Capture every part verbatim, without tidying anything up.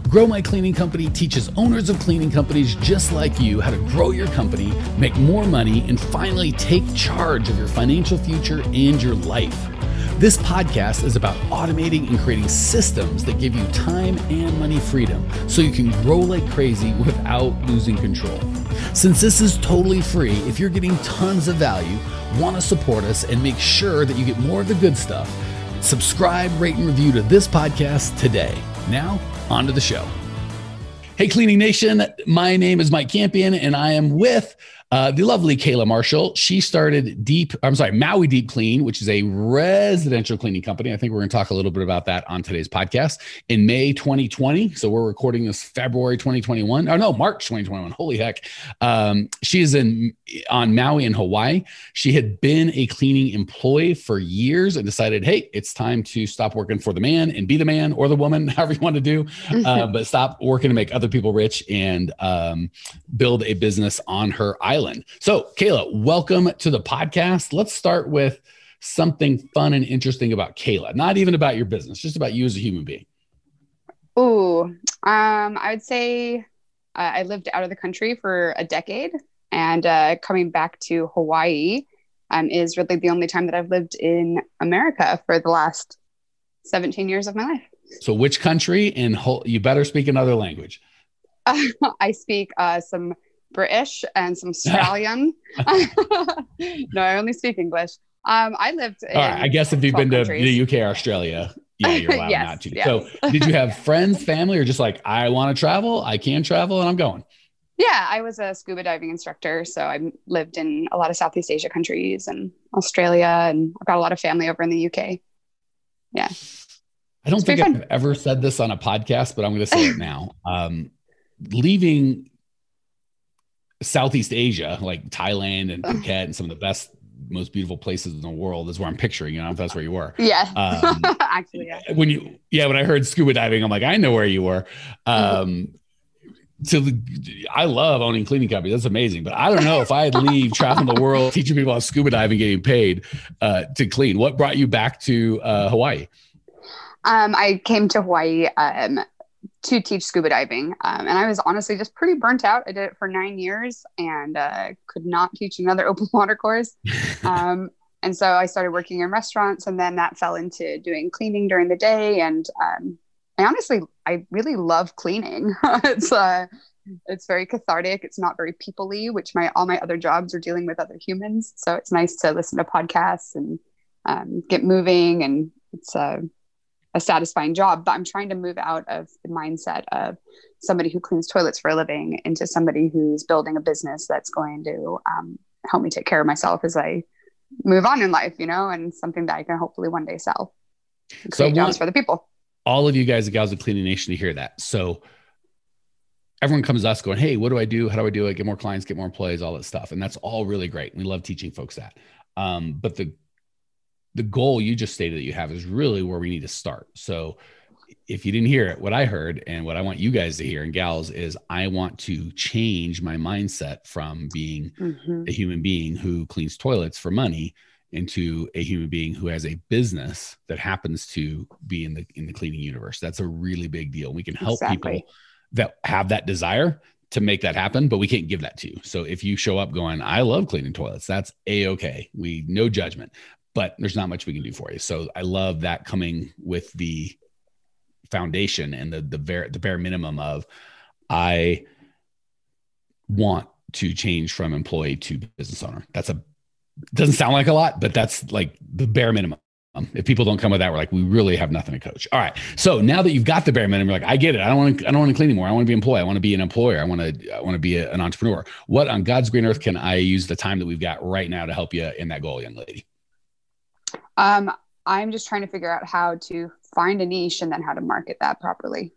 Grow My Cleaning Company teaches owners of cleaning companies just like you how to grow your company, make more money, and finally take charge of your financial future and your life. This podcast is about automating and creating systems that give you time and money freedom so you can grow like crazy without losing control. Since this is totally free, if you're getting tons of value, want to support us and make sure that you get more of the good stuff, subscribe, rate, and review to this podcast today. Now, on to the show. Hey, Cleaning Nation. My name is Mike Campion, and I am with uh, the lovely Kayla Marshall. She started Deep, I'm sorry, Maui Deep Clean, which is a residential cleaning company. I think we're going to talk a little bit about that on today's podcast in May twenty twenty. So we're recording this February twenty twenty-one. Oh, no, March twenty twenty-one. Holy heck. Um, she is in on Maui in Hawaii. She had been a cleaning employee for years and decided, hey, it's time to stop working for the man and be the man or the woman, however you want to do, uh, but stop working to make other people rich and um, build a business on her island. So, Kayla, welcome to the podcast. Let's start with something fun and interesting about Kayla, not even about your business, just about you as a human being. Ooh, um, I would say uh, I lived out of the country for a decade, and uh, coming back to Hawaii um, is really the only time that I've lived in America for the last seventeen years of my life. So which country? And ho- you better speak another language. Uh, I speak uh, some British and some Australian. No, I only speak English. Um, I lived in All right, I guess if you've been countries. to the U K or Australia, yeah, you're allowed Yes, not to. yes. So did you have friends, family, or just like, I want to travel, I can travel, and I'm going? Yeah, I was a scuba diving instructor. So I lived in a lot of Southeast Asia countries and Australia, and I've got a lot of family over in the U K. Yeah. I don't It's think pretty I've ever said this on a podcast, but I'm going to say it now. Um, leaving Southeast Asia, like Thailand and Phuket and some of the best, most beautiful places in the world is where I'm picturing. You know, if that's where you were. Yeah. Um, Actually, yeah. When you, yeah, when I heard scuba diving, I'm like, I know where you were. Um, so the, I love owning cleaning companies. That's amazing. But I don't know if I'd leave traveling the world, teaching people how scuba diving, getting paid uh, to clean. What brought you back to uh, Hawaii? Um, I came to Hawaii um, to teach scuba diving. Um, and I was honestly just pretty burnt out. I did it for nine years and uh, could not teach another open water course. Um, and so I started working in restaurants, and then that fell into doing cleaning during the day. And um, I honestly, I really love cleaning. it's uh, it's very cathartic. It's not very people-y, which my all my other jobs are dealing with other humans. So it's nice to listen to podcasts and um, get moving. And it's uh, a satisfying job, but I'm trying to move out of the mindset of somebody who cleans toilets for a living into somebody who's building a business that's going to um, help me take care of myself as I move on in life, you know, and something that I can hopefully one day sell and So I create jobs want for the people. all of you guys and gals of Cleaning Nation to hear that. So everyone comes to us going, hey, what do I do? How do I do it? Get more clients, get more employees, all that stuff. And that's all really great. We love teaching folks that. Um, but the the goal you just stated that you have is really where we need to start. So if you didn't hear it, what I heard and what I want you guys to hear and gals is I want to change my mindset from being Mm-hmm. a human being who cleans toilets for money into a human being who has a business that happens to be in the, in the cleaning universe. That's a really big deal. We can help Exactly. people that have that desire to make that happen, but we can't give that to you. So if you show up going, I love cleaning toilets, that's a-okay. We, no judgment. But there's not much we can do for you. So I love that coming with the foundation and the the bare the bare minimum of I want to change from employee to business owner. That's a doesn't sound like a lot, but that's like the bare minimum. If people don't come with that, we're like, we really have nothing to coach. All right. So now that you've got the bare minimum, you're like, I get it. I don't want to, I don't want to clean anymore. I want to be an employee. I want to be an employer. I want to, I want to be a, an entrepreneur. What on God's green earth can I use the time that we've got right now to help you in that goal, young lady? Um, I'm just trying to figure out how to find a niche and then how to market that properly.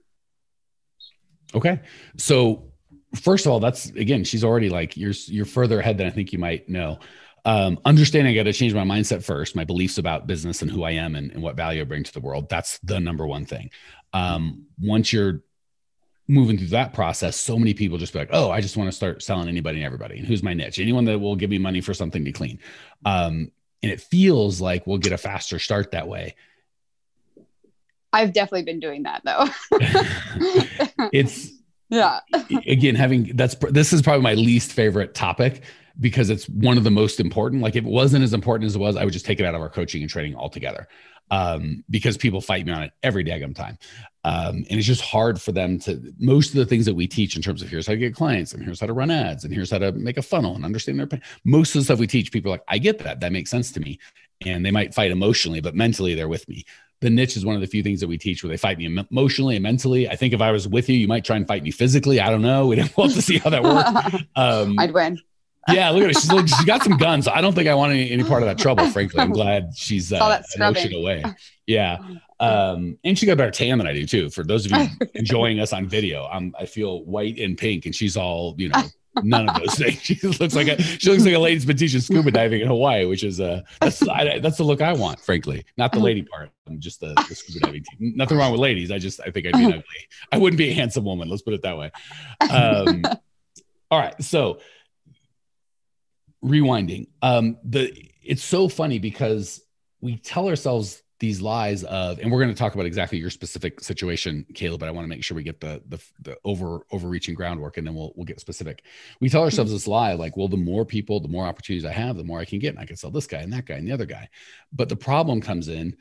Okay. So first of all, that's, again, she's already like, you're, you're further ahead than I think you might know. Um, understanding I got to change my mindset first, my beliefs about business and who I am and, and what value I bring to the world. That's the number one thing. Um, once you're moving through that process, so many people just be like, oh, I just want to start selling anybody and everybody. And who's my niche? Anyone that will give me money for something to clean. Um, and it feels like we'll get a faster start that way. I've definitely been doing that though. It's, yeah. Again, having that's, this is probably my least favorite topic because it's one of the most important. Like if it wasn't as important as it was, I would just take it out of our coaching and training altogether. Um, because people fight me on it every daggum time. Um, and it's just hard for them to, most of the things that we teach in terms of here's how to get clients and here's how to run ads and here's how to make a funnel and understand their pain. Most of the stuff we teach, people are like, I get that. That makes sense to me. And they might fight emotionally, but mentally they're with me. The niche is one of the few things that we teach where they fight me emotionally and mentally. I think if I was with you, you might try and fight me physically. I don't know. We'd have to see how that works. Um, I'd win. Yeah, look at her. She's like, she got some guns. I don't think I want any, any part of that trouble, frankly. I'm glad she's uh, emotion away. Yeah. Um, and she got a better tan than I do too. For those of you enjoying us on video, I'm, I feel white and pink and she's all, you know, none of those things. She looks like a, she looks like a lady who's been teaching scuba diving in Hawaii, which is uh, that's, I, that's the look I want, frankly, not the lady part. I'm just the, the scuba diving team. Nothing wrong with ladies. I just, I think I'd be an ugly. I wouldn't be a handsome woman. Let's put it that way. Um, all right. So, rewinding. Um, the it's so funny because we tell ourselves these lies of, and we're going to talk about exactly your specific situation, Kayla, but I want to make sure we get the the, the over overreaching groundwork, and then we'll we'll get specific. We tell ourselves this lie, like, well, the more people, the more opportunities I have, the more I can get, and I can sell this guy and that guy and the other guy. But the problem comes in,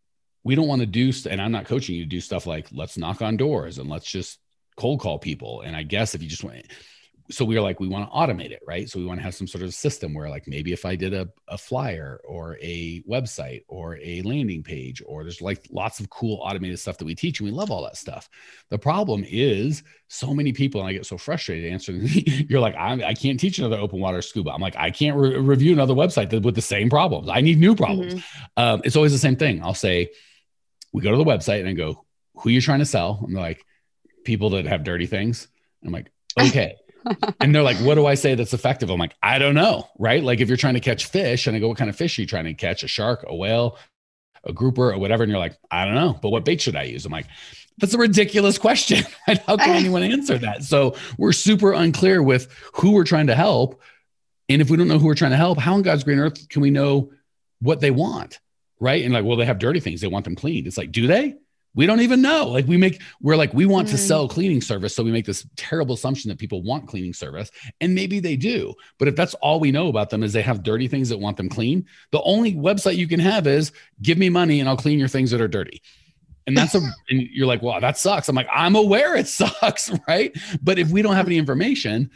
we don't want to do, and I'm not coaching you to do stuff like let's knock on doors and let's just cold call people. And I guess if you just want. So we were like, we want to automate it, right? So we want to have some sort of system where like, maybe if I did a, a flyer or a website or a landing page, or there's like lots of cool automated stuff that we teach, and we love all that stuff. The problem is so many people, and I get so frustrated answering, you're like, I'm, I can't teach another open water scuba. I'm like, I can't re- review another website that, with the same problems. I need new problems. Mm-hmm. Um, it's always the same thing. I'll say, we go to the website and I go, who are you trying to sell? I'm like, people that have dirty things. I'm like, okay. And they're like, what do I say that's effective? I'm like, I don't know. Right. Like if you're trying to catch fish and I go, what kind of fish are you trying to catch? A shark, a whale, a grouper or whatever. And you're like, I don't know, but what bait should I use? I'm like, that's a ridiculous question. How can anyone answer that? So we're super unclear with who we're trying to help. And if we don't know who we're trying to help, how in God's green earth can we know what they want? Right. And like, well, they have dirty things. They want them cleaned. It's like, do they? We don't even know. Like we make, we're like, we want mm. to sell cleaning service. So we make this terrible assumption that people want cleaning service, and maybe they do. But if that's all we know about them is they have dirty things that want them clean, the only website you can have is give me money and I'll clean your things that are dirty. And that's a, and you're like, wow, that sucks. I'm like, I'm aware it sucks. Right. But if we don't have any information,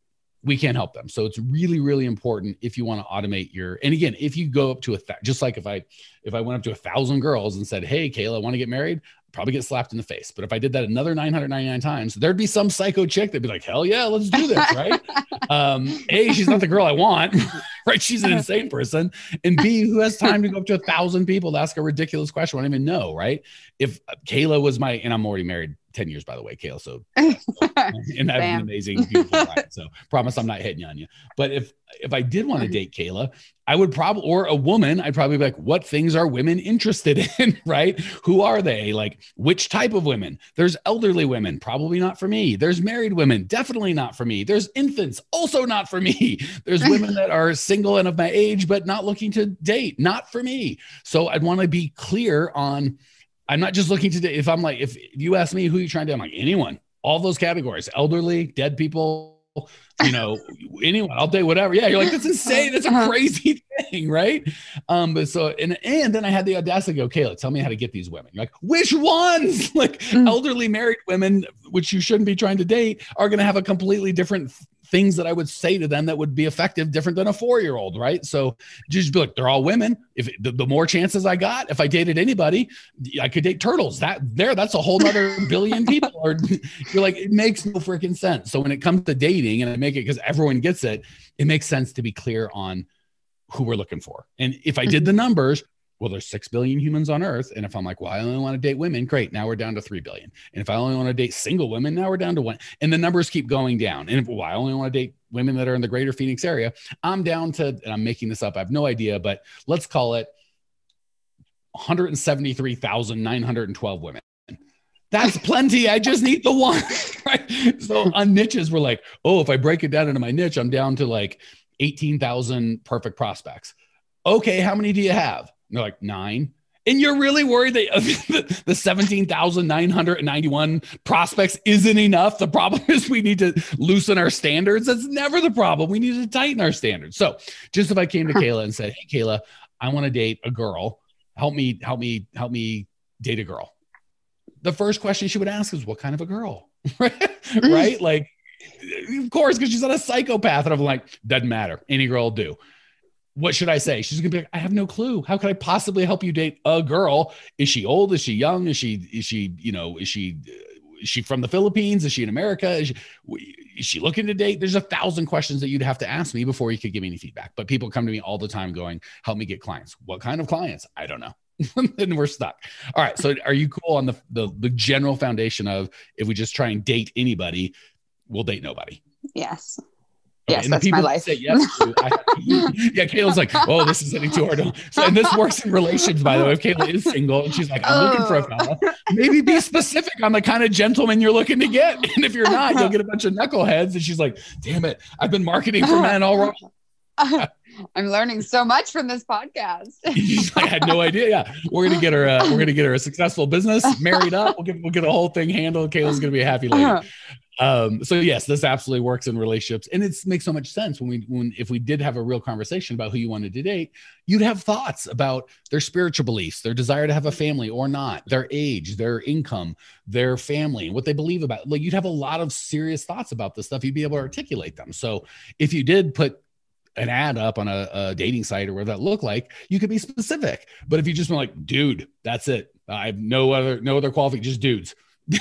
we can't help them. So it's really, really important if you want to automate your, and again, if you go up to a, th- just like if I, if I went up to a thousand girls and said, hey, Kayla, I want to get married, I'd probably get slapped in the face. But if I did that another nine hundred ninety-nine times, there'd be some psycho chick that'd be like, hell yeah, let's do this. Right. um, A, she's not the girl I want, right? She's an insane person. And B, who has time to go up to a thousand people to ask a ridiculous question I don't even know. Right. If Kayla was my, and I'm already married ten years, by the way, Kayla. So, and that's an amazing, beautiful bride. So promise I'm not hitting on you. But if, if I did want to date Kayla, I would probably, or a woman, I'd probably be like, what things are women interested in? Right? Who are they? Like which type of women? There's elderly women, probably not for me. There's married women, definitely not for me. There's infants, also not for me. There's women that are single and of my age, but not looking to date, not for me. So I'd want to be clear on, I'm not just looking to, if I'm like, if you ask me who you're trying to, I'm like, anyone, all those categories, elderly, dead people, you know, anyone, I'll date whatever. Yeah. You're like, that's insane. That's a crazy thing. Right. Um, but so, and, and then I had the audacity to go, Kayla, tell me how to get these women. You're like, which ones? Like mm. elderly married women, which you shouldn't be trying to date, are going to have a completely different things that I would say to them that would be effective, different than a four-year-old, right? So just be like, they're all women. If the, the more chances I got, if I dated anybody, I could date turtles. That there, that's a whole other billion people. Or you're like, it makes no freaking sense. So when it comes to dating, and I make it because everyone gets it, it makes sense to be clear on who we're looking for. And if I did the numbers, well, there's six billion humans on earth. And if I'm like, well, I only want to date women, great. Now we're down to three billion. And if I only want to date single women, now we're down to one. And the numbers keep going down. And if well, I only want to date women that are in the greater Phoenix area, I'm down to, and I'm making this up, I have no idea, but let's call it one hundred seventy-three thousand nine hundred twelve women. That's plenty. I just need the one. Right? So on niches, we're like, oh, if I break it down into my niche, I'm down to like eighteen thousand perfect prospects. Okay, how many do you have? And they're like nine. And you're really worried that the seventeen thousand nine hundred ninety-one prospects isn't enough. The problem is we need to loosen our standards. That's never the problem. We need to tighten our standards. So just if I came to Kayla and said, hey, Kayla, I want to date a girl. Help me, help me, help me date a girl. The first question she would ask is, what kind of a girl? Right? Like, of course, because she's not a psychopath. And I'm like, doesn't matter. Any girl will do. What should I say? She's gonna be like, I have no clue. How could I possibly help you date a girl? Is she old? Is she young? Is she, is she, you know, is she, is she from the Philippines? Is she in America? Is she, is she looking to date? There's a thousand questions that you'd have to ask me before you could give me any feedback. But people come to me all the time going, help me get clients. What kind of clients? I don't know. And we're stuck. All right. So are you cool on the, the, the general foundation of, if we just try and date anybody, we'll date nobody? Yes. Okay, yes, and the that's people my life. Say yes to, I, yeah, Kayla's like, oh, this is hitting too hard. So, and this works in relations, by the way. If Kayla is single and she's like, I'm oh. looking for a fella, maybe be specific on the kind of gentleman you're looking to get. And if you're not, you'll get a bunch of knuckleheads. And she's like, damn it, I've been marketing for men all wrong. I'm learning so much from this podcast. I had no idea. Yeah, we're gonna get her. Uh, we're gonna get her a successful business, married up. We'll get we'll get a whole thing handled. Kayla's gonna be a happy lady. Um, so yes, this absolutely works in relationships, and it makes so much sense when we when if we did have a real conversation about who you wanted to date, you'd have thoughts about their spiritual beliefs, their desire to have a family or not, their age, their income, their family, what they believe about. Like, you'd have a lot of serious thoughts about this stuff. You'd be able to articulate them. So if you did put an ad up on a, a dating site or whatever that looked like, you could be specific. But if you just were like, dude, that's it. I have no other no other qualifications, just dudes.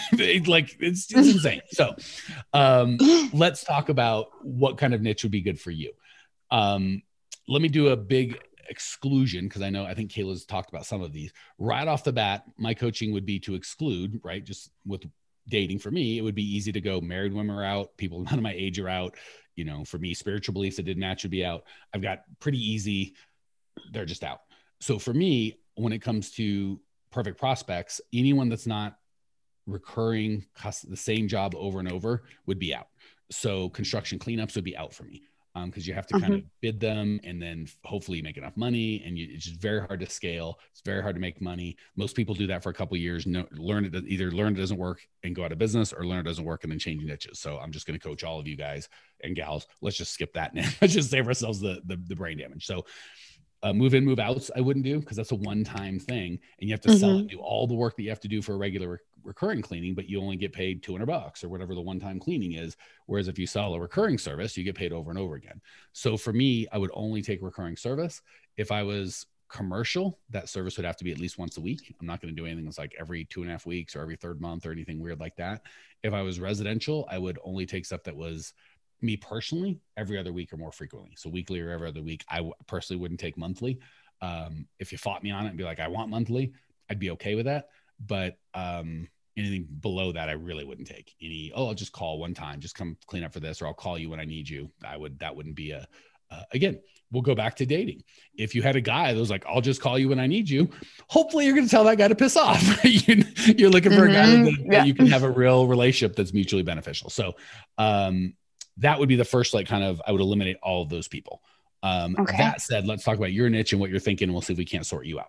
Like, it's, it's insane. So um, let's talk about what kind of niche would be good for you. Um, let me do a big exclusion, because I know, I think Kayla's talked about some of these. Right off the bat, my coaching would be to exclude, right? Just with dating, for me, it would be easy to go, married women are out, people none of my age are out. You know, for me, spiritual beliefs that didn't naturally be out, I've got pretty easy, they're just out. So for me, when it comes to perfect prospects, anyone that's not recurring the same job over and over would be out. So construction cleanups would be out for me, um, because you have to kind mm-hmm. of bid them and then hopefully you make enough money, and you, it's just very hard to scale. It's very hard to make money. Most people do that for a couple of years. No, learn it either learn it doesn't work and go out of business, or learn it doesn't work and then change niches. So I'm just going to coach all of you guys and gals. Let's just skip that now. Let's just save ourselves the the, the brain damage. So Uh, move in, move outs, I wouldn't do, because that's a one-time thing, and you have to mm-hmm. sell it, do all the work that you have to do for a regular re- recurring cleaning, but you only get paid two hundred bucks or whatever the one-time cleaning is. Whereas if you sell a recurring service, you get paid over and over again. So for me, I would only take recurring service. If I was commercial, that service would have to be at least once a week. I'm not going to do anything that's like every two and a half weeks or every third month or anything weird like that. If I was residential, I would only take stuff that was, me personally, every other week or more frequently. So weekly or every other week. I w- personally wouldn't take monthly. Um, if you fought me on it and be like, I want monthly, I'd be okay with that. But um, anything below that, I really wouldn't take. Any, oh, I'll just call one time, just come clean up for this, or I'll call you when I need you. I would, that wouldn't be a, uh, again, we'll go back to dating. If you had a guy that was like, I'll just call you when I need you, hopefully you're going to tell that guy to piss off. you, you're looking for mm-hmm. a guy that, that yeah. you can have a real relationship that's mutually beneficial. So, um, that would be the first, like, kind of, I would eliminate all of those people. Um, okay. That said, let's talk about your niche and what you're thinking. And we'll see if we can't sort you out.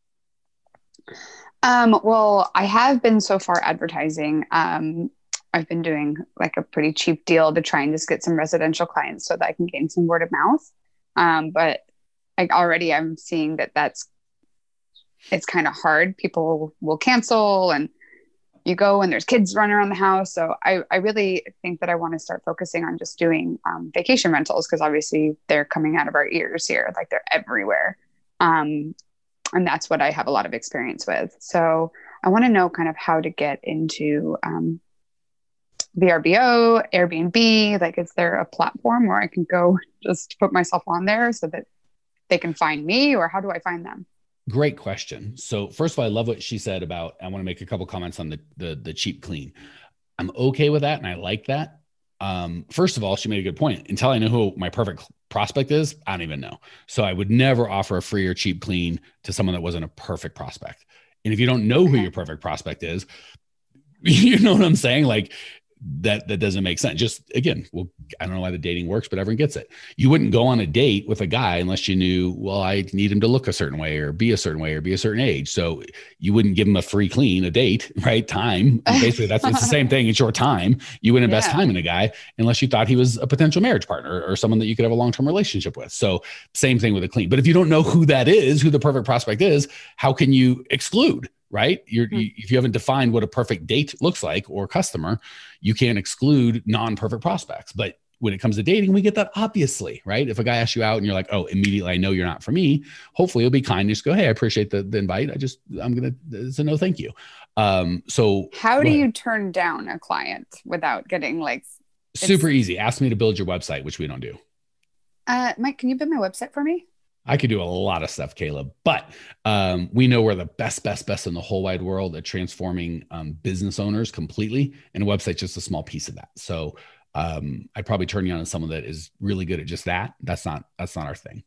Um, well, I have been so far advertising. Um, I've been doing like a pretty cheap deal to try and just get some residential clients so that I can gain some word of mouth. Um, but like already I'm seeing that that's, it's kind of hard. People will cancel, and you go and there's kids running around the house. So I, I really think that I want to start focusing on just doing um, vacation rentals, because obviously they're coming out of our ears here. Like, they're everywhere. Um, and that's what I have a lot of experience with. So I want to know kind of how to get into um, V R B O, Airbnb. Like, is there a platform where I can go just put myself on there so that they can find me, or how do I find them? Great question. So first of all, I love what she said about, I want to make a couple comments on the, the, the cheap clean. I'm okay with that. And I like that. Um, first of all, she made a good point. Until I know who my perfect prospect is, I don't even know. So I would never offer a free or cheap clean to someone that wasn't a perfect prospect. And if you don't know who your perfect prospect is, you know what I'm saying? Like, that, that doesn't make sense. Just again, well, I don't know why the dating works, but everyone gets it. You wouldn't go on a date with a guy unless you knew, well, I need him to look a certain way or be a certain way or be a certain age. So you wouldn't give him a free clean, a date, right? Time. And basically that's, it's the same thing. It's your time. You wouldn't invest yeah. time in a guy unless you thought he was a potential marriage partner or someone that you could have a long-term relationship with. So same thing with a clean, but if you don't know who that is, who the perfect prospect is, how can you exclude? Right? You're, mm-hmm. you, if you haven't defined what a perfect date looks like or customer, you can't exclude non-perfect prospects. But when it comes to dating, we get that obviously, right? If a guy asks you out and you're like, oh, immediately, I know you're not for me. Hopefully you'll be kind. You just go, hey, I appreciate the, the invite. I just, I'm going to, it's a no, thank you. Um, so how do you turn down a client without getting like, super easy. Ask me to build your website, which we don't do. Uh, Mike, can you build my website for me? I could do a lot of stuff, Caleb, but um, we know we're the best, best, best in the whole wide world at transforming um, business owners completely. And a website's just a small piece of that. So um, I'd probably turn you on to someone that is really good at just that. That's not, that's not our thing.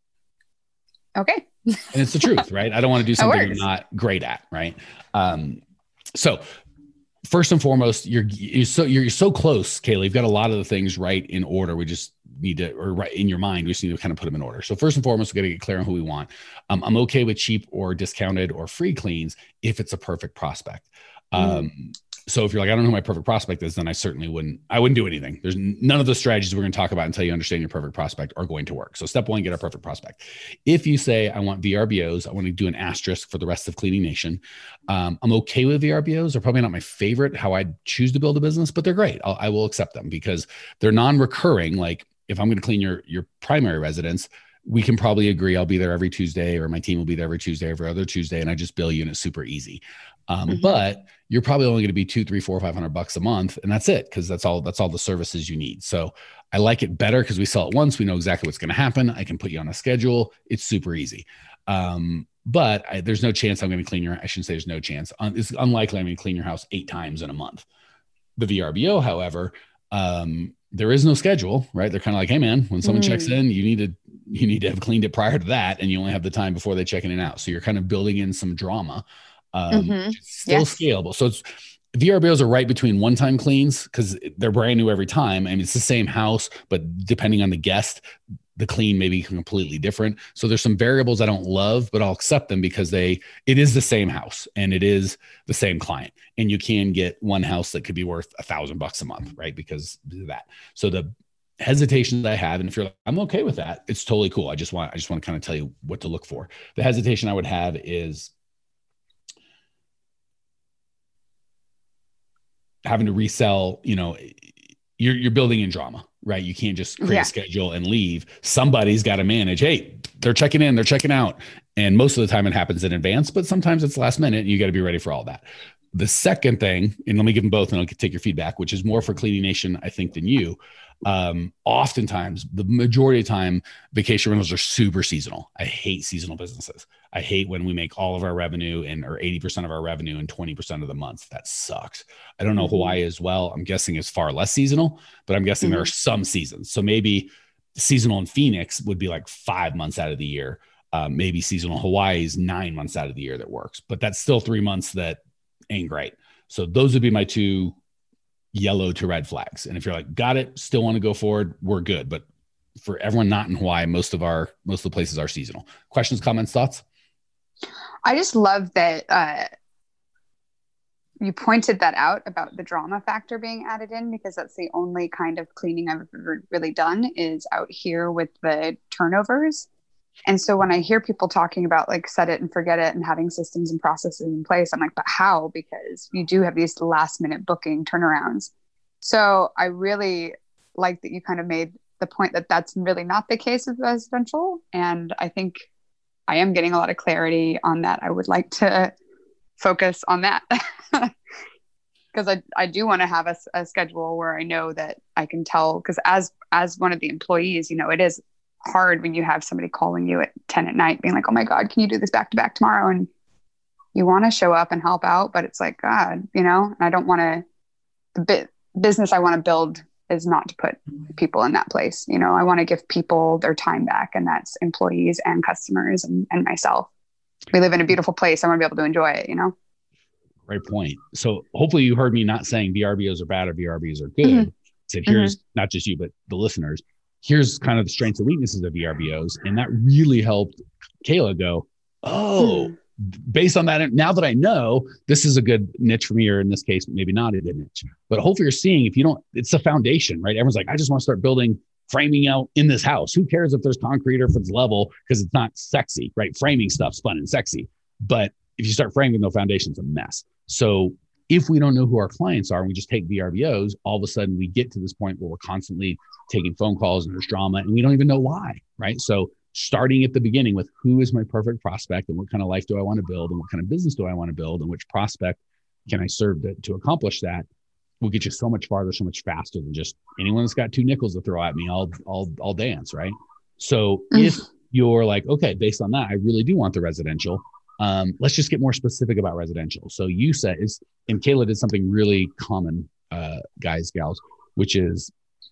Okay. And it's the truth, right? I don't want to do something I'm not great at, right? Um, so first and foremost, you're, you're so, you're so close, Kayla. You've got a lot of the things right in order. We just need to, or right in your mind, we just need to kind of put them in order. So first and foremost, we got to get clear on who we want. Um, I'm okay with cheap or discounted or free cleans if it's a perfect prospect. Um, mm. So if you're like, I don't know who my perfect prospect is, then I certainly wouldn't, I wouldn't do anything. There's none of the strategies we're going to talk about until you understand your perfect prospect are going to work. So step one, get a perfect prospect. If you say, I want V R B Os, I want to do an asterisk for the rest of Cleaning Nation. Um, I'm okay with V R B Os. They're probably not my favorite, how I'd choose to build a business, but they're great. I'll, I will accept them because they're non-recurring. Like if I'm going to clean your, your primary residence, we can probably agree I'll be there every Tuesday, or my team will be there every Tuesday, every other Tuesday, and I just bill you and it's super easy. Um, mm-hmm. But you're probably only going to be two, three, four, five hundred bucks a month, and that's it, because that's all that's all the services you need. So I like it better because we sell it once, we know exactly what's going to happen. I can put you on a schedule. It's super easy. Um, but I, there's no chance I'm going to clean your. I shouldn't say there's no chance. Um, it's unlikely I'm going to clean your house eight times in a month. The V R B O, however, um, there is no schedule, right? They're kind of like, hey man, when someone mm. checks in, you need to, you need to have cleaned it prior to that. And you only have the time before they check in and out. So you're kind of building in some drama, um, mm-hmm. still yes. scalable. So it's, V R B Os are right between one-time cleans because they're brand new every time. I mean, it's the same house, but depending on the guest, the clean may be completely different. So there's some variables I don't love, but I'll accept them because they, it is the same house and it is the same client. And you can get one house that could be worth a thousand bucks a month, right? Because of that. So the hesitation that I have, and if you're like, I'm okay with that, it's totally cool. I just want, I just want to kind of tell you what to look for. The hesitation I would have is having to resell, you know, you're, you're building in drama, right? You can't just create yeah. a schedule and leave. Somebody's got to manage. Hey, they're checking in, they're checking out. And most of the time it happens in advance, but sometimes it's last minute and you got to be ready for all that. The second thing, and let me give them both and I'll take your feedback, which is more for Cleaning Nation, I think, than you. Um, oftentimes, the majority of the time, vacation rentals are super seasonal. I hate seasonal businesses. I hate when we make all of our revenue and or eighty percent of our revenue in twenty percent of the month. That sucks. I don't know mm-hmm. Hawaii as well. I'm guessing it's far less seasonal, but I'm guessing mm-hmm. there are some seasons. So maybe seasonal in Phoenix would be like five months out of the year. Um, maybe seasonal Hawaii is nine months out of the year that works, but that's still three months that ain't great. So those would be my two yellow to red flags. And if you're like, got it, still want to go forward, we're good. But for everyone not in Hawaii, most of our, most of the places are seasonal. Questions, comments, thoughts? I just love that uh, you pointed that out about the drama factor being added in, because that's the only kind of cleaning I've ever really done is out here with the turnovers. And so when I hear people talking about like set it and forget it and having systems and processes in place, I'm like, but how? Because you do have these last minute booking turnarounds. So I really like that you kind of made the point that that's really not the case with residential. And I think I am getting a lot of clarity on that. I would like to focus on that because I, I do want to have a, a schedule where I know that I can tell, because as, as one of the employees, you know, it is hard when you have somebody calling you at ten at night being like, oh my God, can you do this back to back tomorrow? And you want to show up and help out, but it's like, God, you know, and I don't want to, the bit, business I want to build is not to put people in that place. You know, I want to give people their time back, and that's employees and customers and, and myself. We live in a beautiful place. I want to be able to enjoy it, you know? Great point. So hopefully you heard me not saying V R B Os are bad or V R B Os are good. Mm-hmm. Said here's mm-hmm. not just you, but the listeners. Here's kind of the strengths and weaknesses of V R B Os. And that really helped Kayla go, oh, mm-hmm. based on that, now that I know this is a good niche for me, or in this case, maybe not a good niche, but hopefully you're seeing if you don't, it's a foundation, right? Everyone's like, I just want to start building framing out in this house. Who cares if there's concrete or if it's level, because it's not sexy, right? Framing stuff's fun and sexy. But if you start framing with no foundation, it's a mess. So if we don't know who our clients are and we just take V R B Os, all of a sudden we get to this point where we're constantly taking phone calls and there's drama and we don't even know why, right? So starting at the beginning with who is my perfect prospect and what kind of life do I want to build and what kind of business do I want to build and which prospect can I serve to, to accomplish that will get you so much farther, so much faster than just anyone that's got two nickels to throw at me, I'll, I'll, I'll dance, right? So if you're like, okay, based on that, I really do want the residential. Um, let's just get more specific about residential. So you said, is, and Kayla did something really common, uh, guys, gals, which is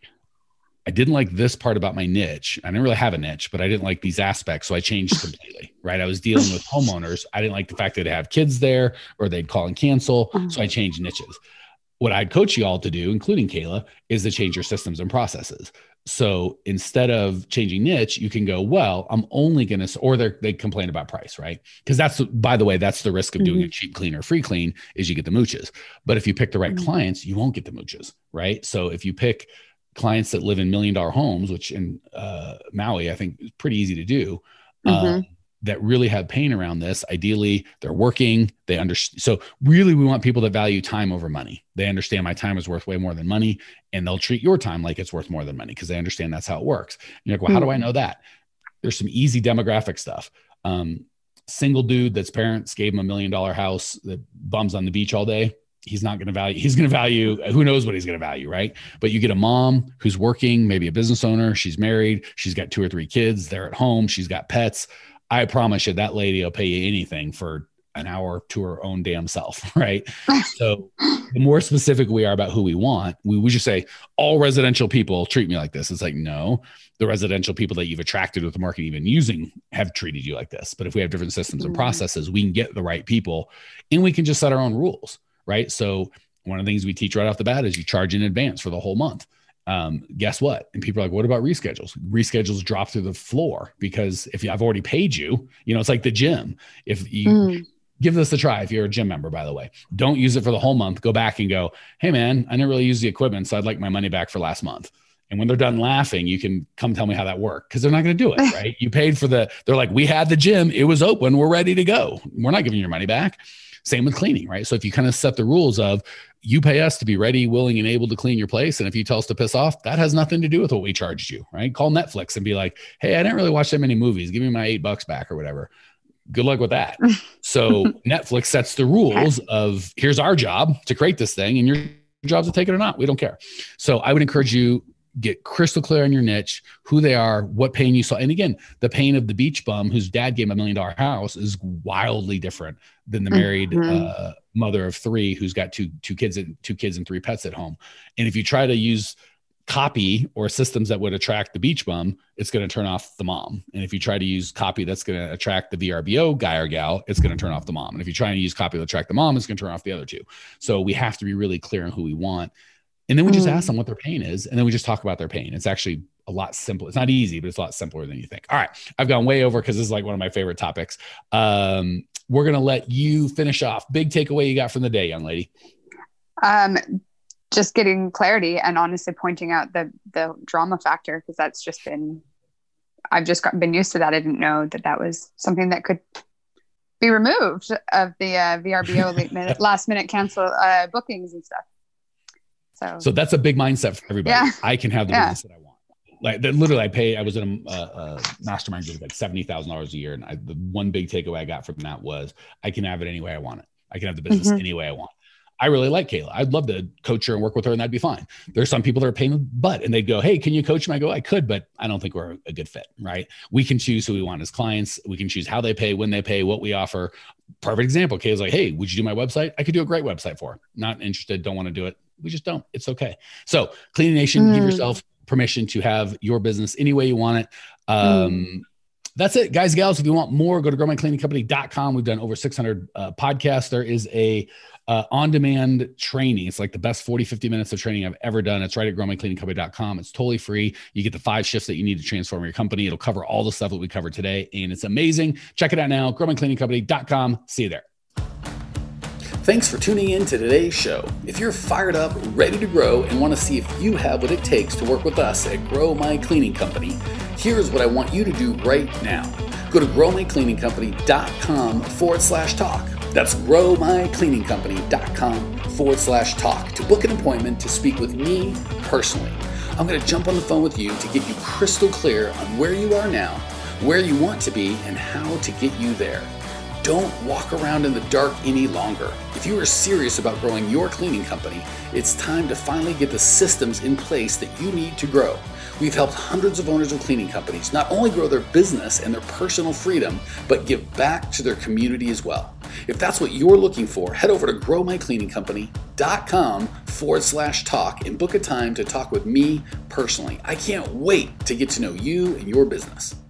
I didn't like this part about my niche. I didn't really have a niche, but I didn't like these aspects. So I changed completely, right? I was dealing with homeowners. I didn't like the fact that they have kids there or they'd call and cancel. So I changed niches. What I'd coach you all to do, including Kayla, is to change your systems and processes. So instead of changing niche, you can go, well, I'm only going to, or they complain about price, right? Because that's, by the way, that's the risk of doing mm-hmm. a cheap clean or free clean is you get the mooches. But if you pick the right mm-hmm. clients, you won't get the mooches, right? So if you pick clients that live in million dollar homes, which in uh, Maui, I think is pretty easy to do, mm-hmm. um, that really have pain around this. Ideally, they're working, they understand. So really, we want people that value time over money. They understand my time is worth way more than money, and they'll treat your time like it's worth more than money because they understand that's how it works. And you're like, well, how do I know that? There's some easy demographic stuff. Um, single dude that's parents gave him a million dollar house that bums on the beach all day. He's not going to value, he's going to value, who knows what he's going to value, right? But you get a mom who's working, maybe a business owner, she's married, she's got two or three kids, they're at home, she's got pets. I promise you that lady will pay you anything for an hour to her own damn self, right? So the more specific we are about who we want, we would just say all residential people treat me like this. It's like, no, the residential people that you've attracted with the market even using have treated you like this. But if we have different systems and processes, we can get the right people and we can just set our own rules, right? So one of the things we teach right off the bat is you charge in advance for the whole month. Um, guess what? And people are like, what about reschedules? Reschedules drop through the floor because if I've already paid you, you know, it's like the gym. If you mm. give this a try, if you're a gym member, by the way, don't use it for the whole month. Go back and go, hey man, I didn't really use the equipment. So I'd like my money back for last month. And when they're done laughing, you can come tell me how that worked. Cause they're not going to do it. Right. You paid for the, they're like, we had the gym. It was open. We're ready to go. We're not giving you your money back. Same with cleaning, right? So if you kind of set the rules of you pay us to be ready, willing, and able to clean your place. And if you tell us to piss off, that has nothing to do with what we charged you, right? Call Netflix and be like, hey, I didn't really watch that many movies. Give me my eight bucks back or whatever. Good luck with that. So Netflix sets the rules of here's our job to create this thing and your job's to take it or not. We don't care. So I would encourage you, get crystal clear on your niche, who they are, what pain you saw. And again, the pain of the beach bum whose dad gave him a million dollar house is wildly different than the married mm-hmm. uh, mother of three who's got two two kids and two kids and three pets at home. And if you try to use copy or systems that would attract the beach bum, it's going to turn off the mom. And if you try to use copy that's going to attract the V R B O guy or gal, it's going to turn off the mom. And if you try to use copy to attract the mom, it's going to turn off the other two. So we have to be really clear on who we want. And then we just ask them what their pain is. And then we just talk about their pain. It's actually a lot simpler. It's not easy, but it's a lot simpler than you think. All right. I've gone way over because this is like one of my favorite topics. Um, we're going to let you finish off. Big takeaway you got from the day, young lady. Um, just getting clarity and honestly pointing out the, the drama factor, because that's just been, I've just got, been used to that. I didn't know that that was something that could be removed of the uh, V R B O late minute, last minute cancel uh, bookings and stuff. So, so that's a big mindset for everybody. Yeah. I can have the yeah. business that I want. Like that, literally I pay, I was in a, a, a mastermind group like seventy thousand dollars a year. And I, the one big takeaway I got from that was I can have it any way I want it. I can have the business mm-hmm. any way I want. I really like Kayla. I'd love to coach her and work with her and that'd be fine. There's some people that are paying the butt and they'd go, hey, can you coach me? I go, I could, but I don't think we're a good fit, right? We can choose who we want as clients. We can choose how they pay, when they pay, what we offer. Perfect example. Kayla's like, hey, would you do my website? I could do a great website for her. Not interested. Don't want to do it. We just don't. It's okay. So Cleaning Nation, mm. give yourself permission to have your business any way you want it. Um, mm. That's it, guys, gals. If you want more, go to grow my cleaning company dot com. We've done over six hundred uh, podcasts. There is a uh, on-demand training. It's like the best forty, fifty minutes of training I've ever done. It's right at grow my cleaning company dot com. It's totally free. You get the five shifts that you need to transform your company. It'll cover all the stuff that we covered today, and it's amazing. Check it out now, grow my cleaning company dot com. See you there. Thanks for tuning in to today's show. If you're fired up, ready to grow, and want to see if you have what it takes to work with us at Grow My Cleaning Company, here's what I want you to do right now. Go to grow my cleaning company dot com forward slash talk. That's grow my cleaning company dot com forward slash talk to book an appointment to speak with me personally. I'm going to jump on the phone with you to get you crystal clear on where you are now, where you want to be, and how to get you there. Don't walk around in the dark any longer. If you are serious about growing your cleaning company, it's time to finally get the systems in place that you need to grow. We've helped hundreds of owners of cleaning companies not only grow their business and their personal freedom, but give back to their community as well. If that's what you're looking for, head over to grow my cleaning company dot com forward slash talk and book a time to talk with me personally. I can't wait to get to know you and your business.